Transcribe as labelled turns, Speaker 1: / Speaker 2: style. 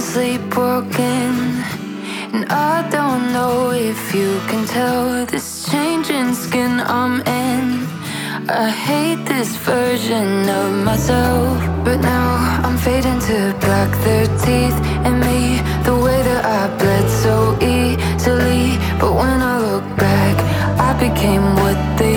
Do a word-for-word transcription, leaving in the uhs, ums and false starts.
Speaker 1: sleep broken, and I don't know if you can tell this changing skin I'm in. I hate this version of myself, but now I'm fading to black. Their teeth and me, the way that I bled so easily. But when I look back, I became what they